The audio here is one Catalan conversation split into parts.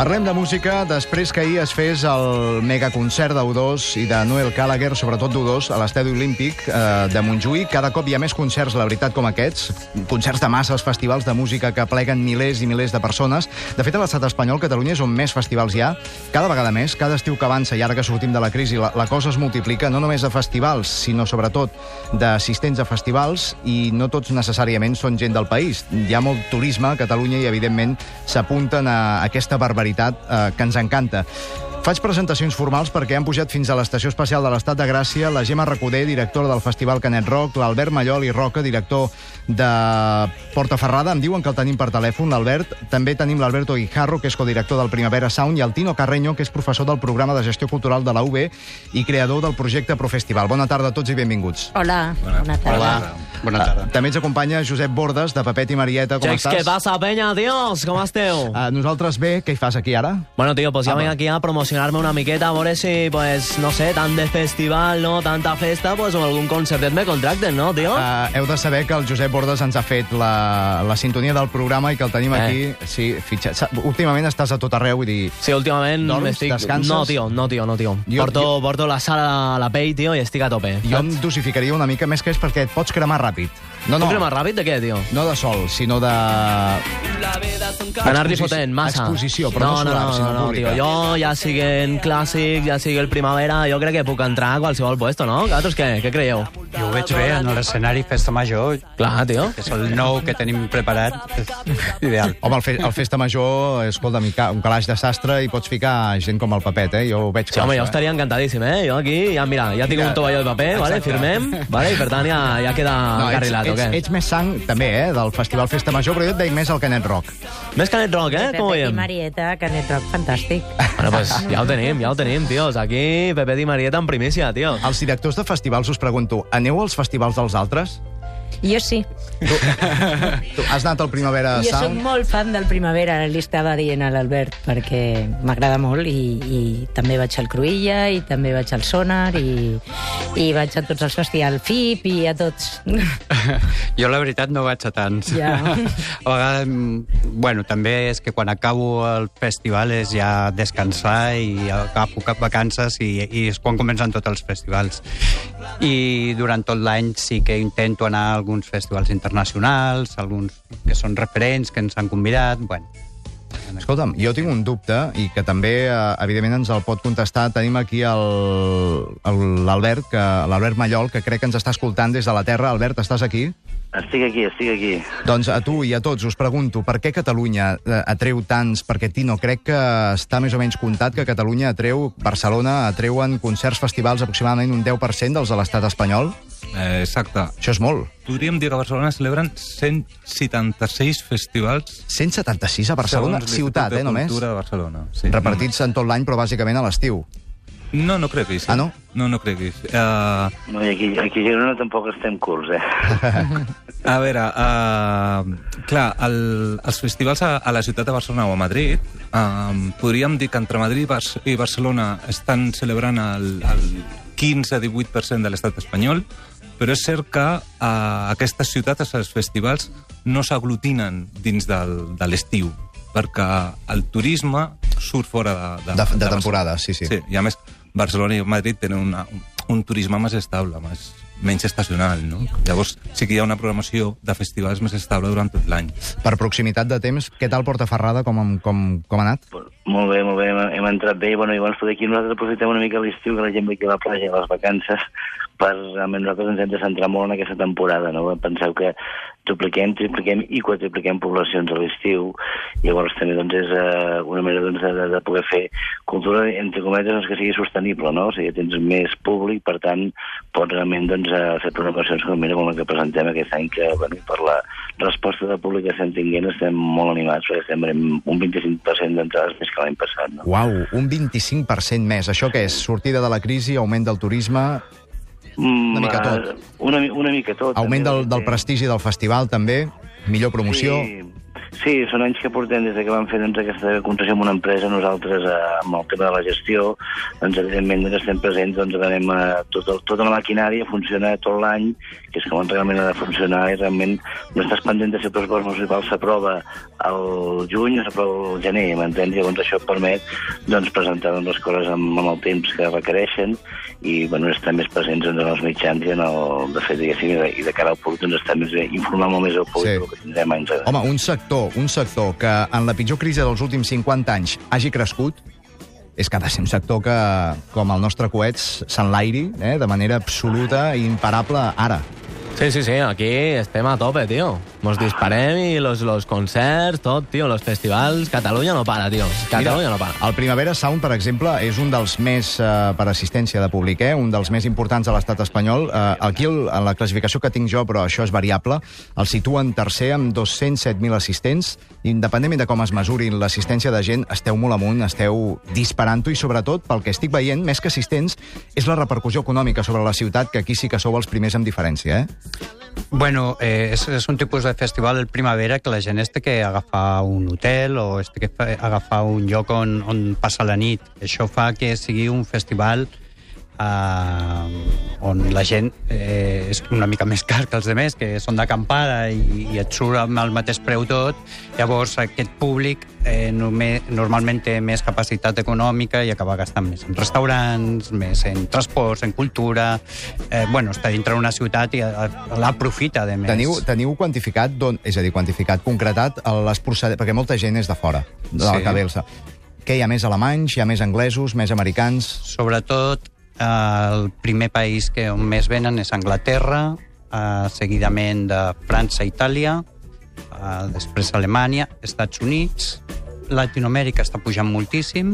Parlem de música després que ahir es fes el megaconcert d'U2 i de Noel Gallagher, sobretot d'U2, a l'Estadi Olímpic de Montjuïc. Cada cop hi ha més concerts, la veritat, com aquests. Concerts de masses, festivals de música que pleguen milers i milers de persones. De fet, a l'estat espanyol, Catalunya és on més festivals hi ha. Cada vegada més, cada estiu que avança i ara que sortim de la crisi, la cosa es multiplica, no només de festivals, sinó sobretot d'assistents a festivals, i no tots necessàriament són gent del país. Hi ha molt turisme a Catalunya i, evidentment, s'apunten a aquesta barbaritat que ens encanta. Faig presentacions formals perquè han pujat fins a l'Estació Espacial de l'Estat de Gràcia la Gemma Recoder, directora del Festival Canet Rock, l'Albert Mallol i Roca, director de Portaferrada. Em diuen que el tenim per telèfon, l'Albert. També tenim l'Alberto Guijarro, que és codirector del Primavera Sound, i el Tino Carreño, que és professor del programa de gestió cultural de la UB i creador del projecte Profestival. Bona tarda a tots i benvinguts. Hola, bona tarda. Hola. Bona tarda. També ens acompanya Josep Bordes, de Pepet i Marieta. Com estàs? ¿Qué pasa, peña, tíos? ¿Cómo esteu? Nosaltres bé, què hi fas aquí ara? Bueno, tío, pues yo vengo aquí a promocionarme una miqueta, a veure si, pues, no sé, tant de festival, no, tanta festa, pues, o algun concertet me contracten, no, tío? Heu de saber que el Josep Bordes ens ha fet la sintonia del programa i que el tenim aquí. Sí, últimament estàs a tot arreu, vull dir... Sí, últimament m'estic... Descanses? No, tio. Porto la sala a la pell, tio, i estic a tope. Jo em dosificaria una mica més, que és perquè et pots cremar ràpid. No. Cremar ràpid de què, tio? No de sol, sinó de... Anar disfotent, massa. Exposició, però no solar, sinó pública. Tio, jo ja sigui en clàssic, ja sigui el primavera, jo crec que puc entrar a qualsevol puesto, no? Vosaltres què creieu? Jo ho veig bé en l'escenari Festa Major. Clar, tio. Que és el nou que tenim preparat. Ideal. Home, el Festa Major, escolta, un calaix de sastre i pots ficar gent com el Pepet, Jo ho veig clar. Sí, home, jo estaria encantadíssim, Jo aquí, ja tinc un tovalló de paper, vale? Firmem, vale? I per tant ja queda encarrilat, o què? Ets més sang, també, del Festival Festa Major, però jo et deia més el Canet Rock. Més Canet Rock, Com ho Pepet veiem? i Marieta, Canet Rock, fantàstic. Bueno, pues ja ho tenim, tios. Aquí, Pepet i Marieta en primícia, tio. Els directors de festivals us pregunto, aneu als festivals dels altres? Jo sí. Tu has anat al Primavera Jo soc Sound? molt fan del Primavera, li estava dient a l'Albert, perquè m'agrada molt i també vaig al Cruïlla i també vaig al Sonar i vaig a tots els festivals, FIP i a tots. Jo, la veritat, no vaig a tants. Ja. A vegades, bueno, també és que quan acabo el festival és ja descansar i agafo cap vacances i és quan comencen tots els festivals. I durant tot l'any sí que intento anar a alguns festivals internacionals, alguns que són referents, que ens han convidat, bueno. Escolta'm, jo tinc un dubte i que també, evidentment, ens el pot contestar. Tenim aquí l'Albert Mallol, que crec que ens està escoltant des de la Terra. Albert, estàs aquí? Estic aquí. Doncs a tu i a tots us pregunto, per què Catalunya atreu tants? Perquè, Tino, crec que està més o menys comptat que Catalunya Barcelona atreuen concerts, festivals, aproximadament un 10% dels de l'estat espanyol? Exacte. Això és molt. Podríem dir que a Barcelona celebren 176 festivals... 176 a Barcelona? Ciutat, només? Cultura de Barcelona, sí. Repartits en tot l'any, però bàsicament a l'estiu. No creguis. Ah, no? No creguis. No, i aquí a Girona tampoc estem curts, A veure, clar, els festivals a la ciutat de Barcelona o a Madrid, podríem dir que entre Madrid i Barcelona estan celebrant el 15-18% de l'estat espanyol, però és cert que aquestes ciutats, els festivals, no s'aglutinen dins de l'estiu, perquè el turisme surt fora de temporada, sí. Sí, i a més, Barcelona i Madrid tenen un turisme més estable, menys estacional, no? Llavors sí que hi ha una programació de festivals més estable durant tot l'any. Per proximitat de temps, què tal Portaferrada? Com ha anat? Molt bé, hem entrat bé, i llavors d'aquí nosaltres aprofitem una mica l'estiu, que la gent ve aquí a la platja i a les vacances, nosaltres ens hem de centrar molt en aquesta temporada, no? Penseu que dupliquem, tripliquem i quadrupliquem poblacions a l'estiu, llavors també és una manera de poder fer cultura, entre cometes, que sigui sostenible, no? O sigui, tens més públic, per tant, pots realment fer programacions com la que presentem aquest any, que per la resposta de públic que estem tinguent estem molt animats, perquè estem amb un 25% d'entrades més que l'any passat, no? Uau, un 25% més. Això què és? Sortida de la crisi, augment del turisme... Una mica tot. Una mica tot. Augment del prestigi del festival, també. Millor promoció. Sí, són anys que portem des que vam fer aquesta concessió amb una empresa. Nosaltres, amb el tema de la gestió, doncs, evidentment, estem presents, doncs, anem a tota la maquinària, funciona tot l'any, que és com realment ha de funcionar, i realment no estàs pendent de si el pressupost municipal s'aprova al juny o s'aprova al gener, m'entens? Llavors això et permet, doncs, presentar les coses amb el temps que requereixen i, bueno, estar més presents en els mitjans i de fet, diguéssim, i de cara al públic, doncs, estar més informar molt més al públic del que tindrem anys. Home, un sector que en la pitjor crisi dels últims 50 anys hagi crescut, és que ha de ser un sector que, com el nostre Coets, s'enlairi de manera absoluta i imparable ara. Sí, aquí estem a tope, tio. Mos disparem i los concerts, tot, tio, los festivals... Catalunya no para, tio. Catalunya no para. El Primavera Sound, per exemple, és un dels més, per assistència de públic, un dels més importants a l'estat espanyol. Aquí, en la classificació que tinc jo, però això és variable, el situen tercer amb 207.000 assistents. Independentment de com es mesurin l'assistència de gent, esteu molt amunt, esteu disparant-ho i, sobretot, pel que estic veient, més que assistents, és la repercussió econòmica sobre la ciutat, que aquí sí que sou els primers amb diferència, Bueno, és un tipus de festival, el Primavera, que la gent té que agafar un hotel o té que agafar un lloc on passa la nit. Això fa que sigui un festival on la gent és una mica més car que els altres, que són d'acampada i et surt amb el mateix preu tot. Llavors, aquest públic normalment té més capacitat econòmica i acaba gastant més en restaurants, més en transports, en cultura. Està dintre d'una ciutat i l'aprofita, de més. Teniu quantificat, és a dir, concretat, perquè molta gent és de fora, de l'Alcabelsa. Què hi ha més alemanys, hi ha més anglesos, més americans? Sobretot, el primer país on més venen és Anglaterra, seguidament de França, Itàlia, després Alemanya, Estats Units, Latinoamèrica està pujant moltíssim,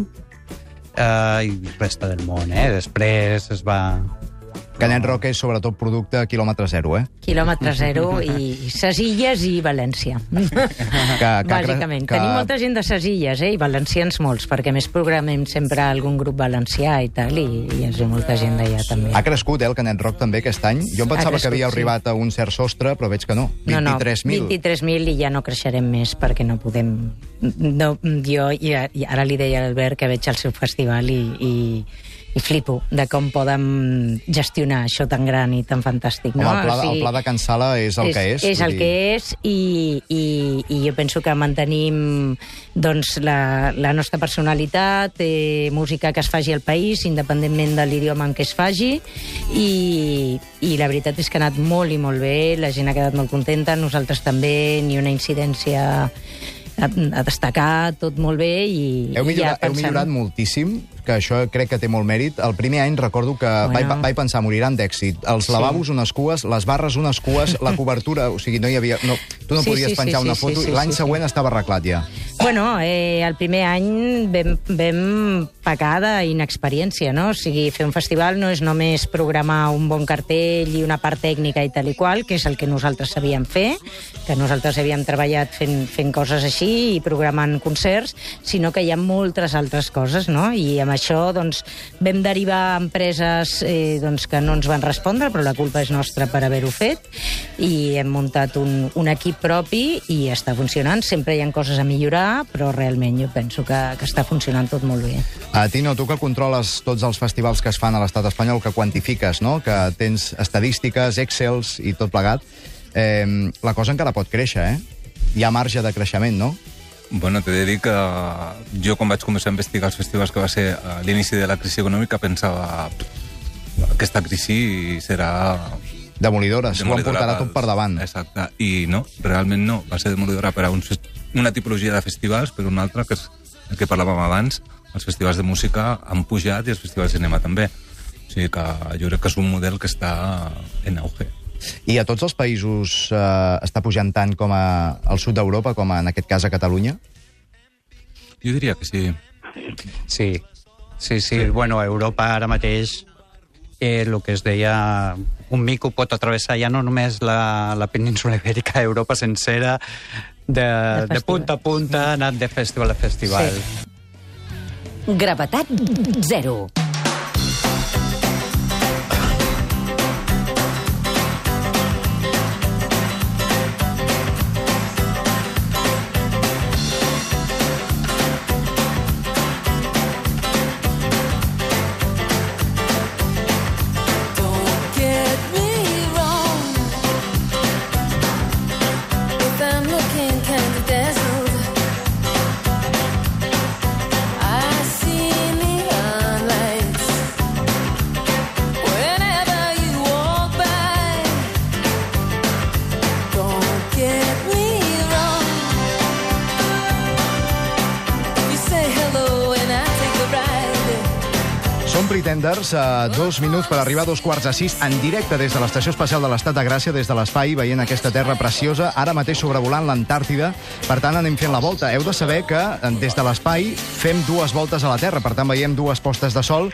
i resta del món, Després es va... Canet Rock és sobretot producte quilòmetre zero, Quilòmetre zero i Ses Illes i València. Bàsicament. Tenim molta gent de Ses Illes, i valencians molts, perquè més programem sempre algun grup valencià i tal, i és molta gent d'allà també. Ha crescut, el Canet Rock també aquest any? Jo em pensava que havia arribat a un cert sostre, però veig que no. 23.000. 23.000 i ja no creixerem més perquè no podem... Jo ara li deia a l'Albert que veig el seu festival i flipo de com poden gestionar això tan gran i tan fantàstic. No? El pla de Can Sala és el que és. És el que és i jo penso que mantenim doncs, la nostra personalitat, música que es faci al país, independentment de l'idioma en què es faci, i la veritat és que ha anat molt i molt bé, la gent ha quedat molt contenta, nosaltres també, ni una incidència a destacar, tot molt bé. Heu millorat moltíssim, que això crec que té molt mèrit. El primer any recordo que vaig pensar, moriran d'èxit. Els lavabos, unes cues, les barres, unes cues, la cobertura, o sigui, no hi havia... Tu no podies penjar una foto, i l'any següent estava arreglat ja. Bueno, el primer any vam pecar d'inexperiència, no? O sigui, fer un festival no és només programar un bon cartell i una part tècnica i tal i qual, que és el que nosaltres sabíem fer, que nosaltres havíem treballat fent coses així i programant concerts, sinó que hi ha moltes altres coses, no? I amb això, doncs, vam derivar empreses que no ens van respondre, però la culpa és nostra per haver-ho fet, i hem muntat un equip propi i està funcionant. Sempre hi ha coses a millorar, però realment jo penso que està funcionant tot molt bé. Tino, tu que controles tots els festivals que es fan a l'estat espanyol, que quantifiques, no? Que tens estadístiques, Excels i tot plegat, la cosa encara pot créixer, Hi ha marge de creixement, no? Bueno, t'he de dir que jo quan vaig començar a investigar els festivals, que va ser a l'inici de la crisi econòmica, pensava aquesta crisi serà... Demolidora, s'ho portarà tot per davant. Exacte, i no, realment no. Va ser demolidora per a una tipologia de festivals, per una altra, que és el que parlàvem abans, els festivals de música han pujat i els festivals de cinema també. O sigui que jo crec que és un model que està en auge. I a tots els països està pujant tant com al sud d'Europa, com en aquest cas a Catalunya? Jo diria que sí. Sí. Bueno, a Europa ara mateix el que es deia, un mico pot atravessar ja no només la península ibèrica, Europa sencera, de punta a punta, anat de festival a festival. Sí. Gravetat zero. Som Pretenders, 2 minuts per arribar a 2:45, en directe des de l'Estació Espacial de l'Estat de Gràcia, des de l'espai, veient aquesta terra preciosa, ara mateix sobrevolant l'Antàrtida. Per tant, anem fent la volta. Heu de saber que des de l'espai fem 2 voltes a la Terra, per tant, veiem 2 postes de sol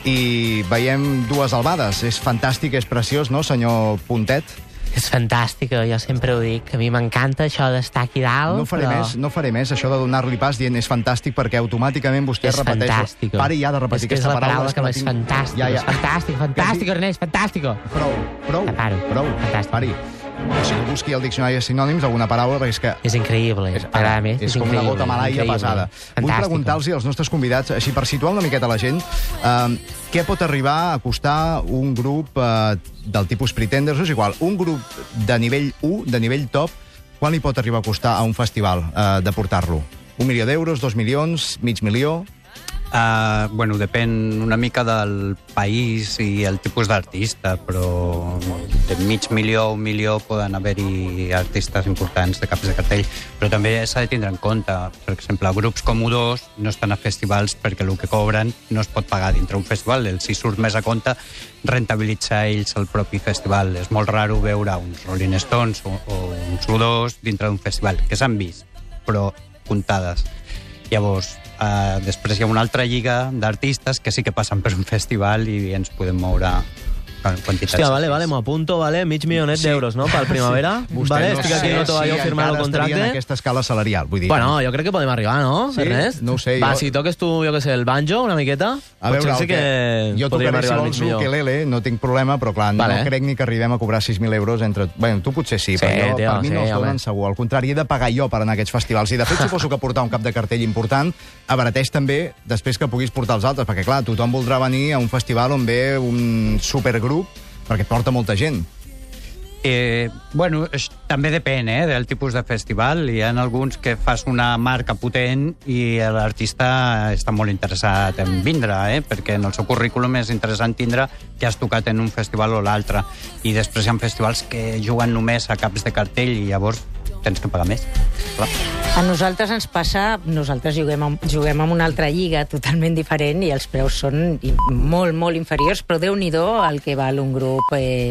i veiem 2 albades. És fantàstic, és preciós, no, senyor Puntet? És fantàstica, jo sempre ho dic. A mi m'encanta això d'estar aquí dalt. No faré més, això de donar-li pas dient és fantàstic, perquè automàticament vostè repeteix... Fantàstica. Pari ja de repetir aquesta paraula. És que és fantàstica. És fantàstica, Ernest, fantàstica. Prou. Fantàstic. Pari. O sigui, busqui el diccionari de sinònims alguna paraula, perquè és que... És increïble. És com una gota malaia pesada. Vull preguntar-los als nostres convidats, així per situar una miqueta la gent, què pot arribar a costar un grup del tipus Pretenders, és igual, un grup de nivell 1, de nivell top, quan li pot arribar a costar a un festival de portar-lo? 1 milió d'euros, 2 milions, mig milió... Bueno, depèn una mica del país i el tipus d'artista, però de mig milió a 1 milió poden haver-hi artistes importants de caps de cartell, però també s'ha de tindre en compte, per exemple, grups com U2 no estan a festivals perquè el que cobren no es pot pagar dintre un festival, els hi surt més a compte rentabilitzar ells el propi festival. És molt raro veure uns Rolling Stones o uns U2 dintre d'un festival, que s'han vist, però comptades. Llavors, després hi ha una altra lliga d'artistes que sí que passen per un festival i ens podem moure quantitats. Hòstia, vale, m'ho apunto, vale, mig milionet d'euros, no?, pel Primavera. Vale, estic aquí no jo firmant el contracte. En aquesta escala salarial, vull dir. Bueno, jo crec que podem arribar, no, Ernest? No ho sé. Va, si toques tu, jo què sé, el banjo una miqueta, a veure, potser sí que jo tocaré, si vols, l'ukelele, no tinc problema, però clar, no crec ni que arribem a cobrar 6.000 euros entre... Bueno, tu potser sí, però per mi no els donen segur. Al contrari, he de pagar jo per anar a aquests festivals. I de fet suposo que portar un cap de cartell important abarateix també després que puguis portar els altres, perquè clar, tothom voldrà venir a un festival on ve un supergrup perquè porta molta gent. Bueno, també depèn del tipus de festival. Hi ha alguns que fas una marca potent i l'artista està molt interessat en vindre, perquè en el seu currículum és interessant tindre que has tocat en un festival o l'altre. I després hi ha festivals que juguen només a caps de cartell i llavors tens que pagar més. Clar. A nosaltres ens passa, nosaltres juguem en una altra lliga totalment diferent i els preus són molt, molt inferiors, però Déu-n'hi-do el que val un grup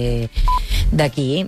d'aquí,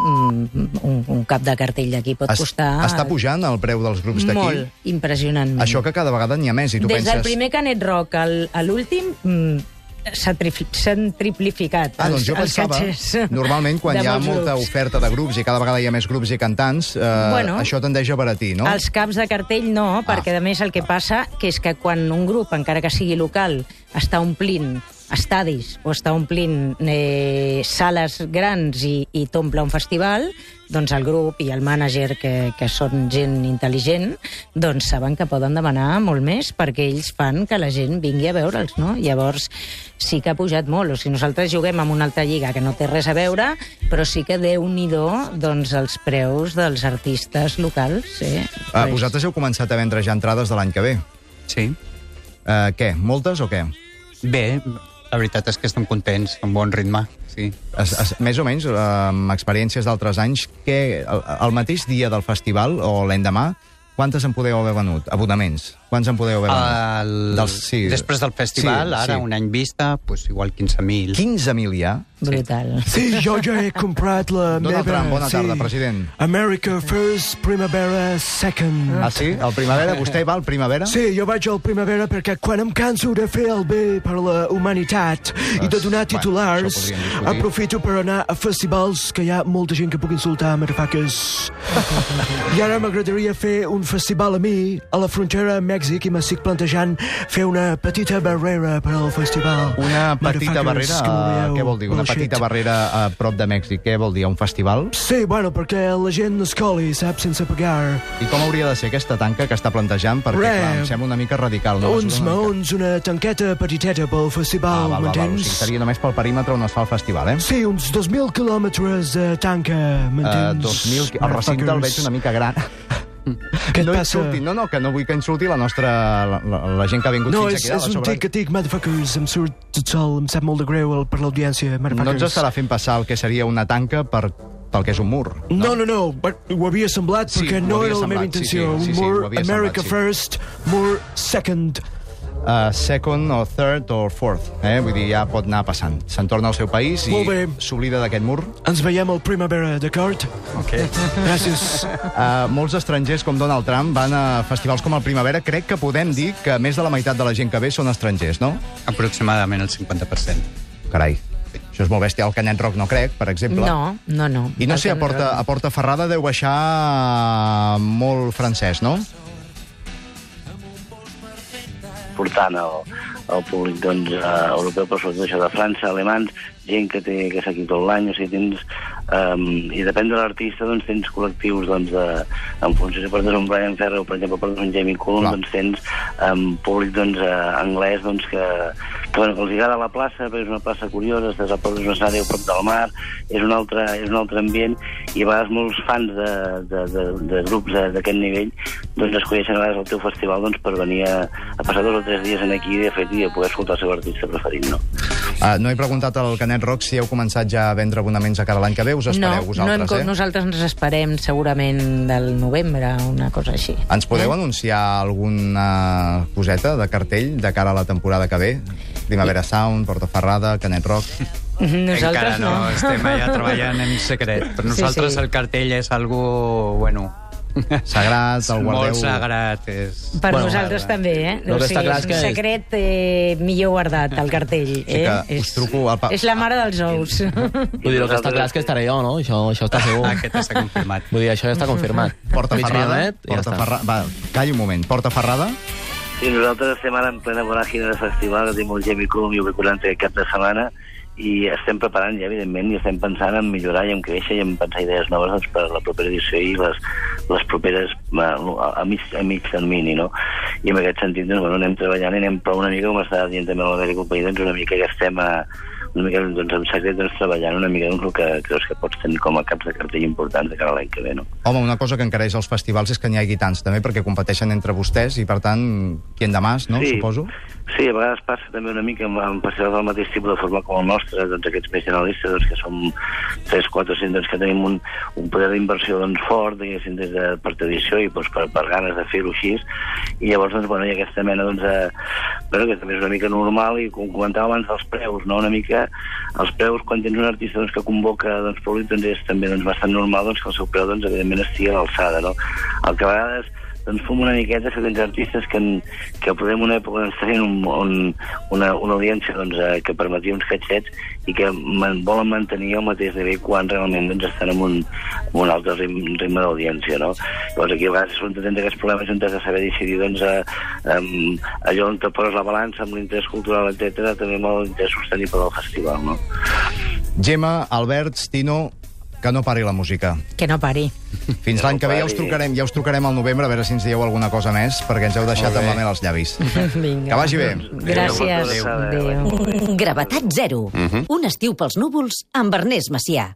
un cap de cartell d'aquí pot costar... Està pujant el preu dels grups d'aquí? Molt, impressionantment. Això que cada vegada n'hi ha més, i tu penses... Des del primer Canet Rock a l'últim... s'han triplificat doncs jo pensava, normalment quan hi ha molta oferta de grups i cada vegada hi ha més grups i cantants, això tendeix a baratir, no? Els caps de cartell no, perquè a més el que passa que és que quan un grup, encara que sigui local, està omplint estadis o està omplint sales grans i t'omple un festival, doncs el grup i el mànager, que són gent intel·ligent, doncs saben que poden demanar molt més perquè ells fan que la gent vingui a veure'ls, no? Llavors sí que ha pujat molt. O sigui, nosaltres juguem en una altra lliga que no té res a veure, però sí que Déu-n'hi-do doncs, els preus dels artistes locals. Vosaltres heu començat a vendre ja entrades de l'any que ve? Sí. Què? Moltes o què? Bé, la veritat és que estem contents, amb bon ritme, sí. Més o menys, amb experiències d'altres anys, el mateix dia del festival o l'endemà, quantes en podeu haver venut? Abonaments? Quants en podeu haver venut? Després del festival, ara, un any vista, igual 15.000. 15.000 ja? Brutal. Sí, jo ja he comprat la Donald Trump, bona tarda, president. America First, Primavera Second. Ah, sí? El Primavera? Vostè va al Primavera? Sí, jo vaig al Primavera perquè quan em canso de fer el bé per la humanitat i de donar titulars, aprofito per anar a festivals que hi ha molta gent que puc insultar, motherfuckers. I ara m'agradaria fer un festival a mi, a la frontera amb Mèxic, i m'estic plantejant fer una petita barrera per al festival. Una petita barrera? Què vol dir? Una petita barrera a prop de Mèxic. Què vol dir? Un festival? Sí, bueno, perquè la gent escoli, saps, sense pagar. I com hauria de ser aquesta tanca que està plantejant? Perquè, clar, em sembla una mica radical. Uns maons, una tanqueta petiteta pel festival, m'entens? O sigui, seria només pel perímetre on es fa el festival, Sí, uns 2.000 quilòmetres de tanca, m'entens? 2.000... El recinte el veig una mica gran. Què et passa? Que no vull que insulti la gent que ha vingut fins aquí. No, és un tic, motherfuckers, em surt tot sol, em sap molt de greu per l'audiència, motherfuckers. No ens estarà fent passar el que seria una tanca pel que és un mur. No, ho havia semblat perquè no era la meva intenció. Un mur America First, mur Second. second o third o fourth. Vull dir, ja pot anar passant. Se'n torna al seu país i Molt bé. s'oblida d'aquest mur. Ens veiem al Primavera, d'acord? Ok. Gràcies. Molts estrangers com Donald Trump van a festivals com el Primavera. Crec que podem dir que més de la meitat de la gent que ve són estrangers, no? Aproximadament el 50%. Carai, això és molt bèstia. El Canet Rock no crec, per exemple. No. I no El sé, a Canet Rock. Portaferrada deu baixar molt francès, no? Portant el públic doncs, europeu, però sobretot això de França, alemans, gent que s'ha aquí tot l'any, o sigui, tens... I depèn de l'artista, doncs tens col·lectius, doncs, en funció si portes un Brian Ferry o, per exemple, portes un Jamie Cullum, doncs tens públic, doncs, anglès, doncs, que els agrada la plaça, perquè és una plaça curiosa, estàs a prop d'un escenari a prop del mar, és un altre ambient, i a vegades molts fans de grups d'aquest nivell, doncs, escolleixen a vegades el teu festival, doncs, per venir a passar 2 o 3 dies aquí, de fet, i a poder escoltar el seu artista preferit, no? No he preguntat al Canet Rock si heu començat ja a vendre abonaments a cara a l'any que ve. Us espereu vosaltres, nosaltres ens esperem segurament del novembre, una cosa així. Ens podeu anunciar alguna coseta de cartell de cara a la temporada que ve? Primavera Sound, Portaferrada, Canet Rock... Nosaltres encara no. Estem allà treballant en secret. Per nosaltres el cartell és algo, bueno... Sagrat, el guardeu... Molt sagrat. Per nosaltres també, El que està clar és que un secret millor guardat, el cartell. Sí que us truco al és la mare dels ous. Vull dir, el que està clar és que estaré jo, no? Això està segur. Aquest està confirmat. Vull dir, això ja està confirmat. Portaferrada, Mig milió, i ja està. Va, calli un moment. Portaferrada? Sí, nosaltres estem ara en plena voràgine de festival, que tenim el Jamie Cullum i el Viculant aquest cap de setmana, i estem preparant ja, evidentment, i estem pensant en millorar i en créixer i en pensar idees noves doncs, per a la propera edició i les properes a mig termini, no? I en aquest sentit, doncs, bueno, anem treballant i anem prou una mica, com està dient també l'Amèrica Company, doncs una mica que estem una mica doncs, en secret doncs, treballant una mica doncs, el que creus que pots tenir com a caps de cartell importants de cara a l'any que ve, no? Home, una cosa que encareix els festivals és que n'hi hagi tants, també, perquè competeixen entre vostès i, per tant, qui en de más, no? Sí. Suposo? Sí, a vegades passa també una mica amb festivals del mateix tipus de forma com el nostre, doncs aquests més generalistes, doncs, que som 3, 4, 5, doncs, que tenim un poder d'inversió doncs, fort, diguéssim, des de per tradició i doncs, per ganes de fer-ho així, i llavors doncs, bueno, hi ha aquesta mena doncs, bueno, que també és una mica normal, i com comentava abans dels preus, no? Una mica els preus, quan tens un artista doncs, que convoca doncs, públic, doncs, és també doncs, bastant normal doncs, que el seu preu doncs, evidentment estigui a l'alçada, no? El que a vegades doncs fum una miqueta que tens artistes que podem una època doncs, tenint una audiència doncs, que permetia uns catxets i que volen mantenir el mateix nivell quan realment doncs, estan en un altre ritme d'audiència, no? Llavors aquí a vegades són tants aquests problemes on has de saber decidir doncs, allò on te poses la balança amb l'interès cultural, etc, també amb l'interès sostenible del festival, no? Gemma, Albert, Tino, que no pari la música. Que no pari. Fins l'any que ve ja us trucarem al novembre a veure si ens dieu alguna cosa més, perquè ens heu deixat amb la mel als llavis. Vinga. Que vagi bé. Gràcies. Adéu. Gravetat zero. Un estiu pels núvols amb Ernest Macià.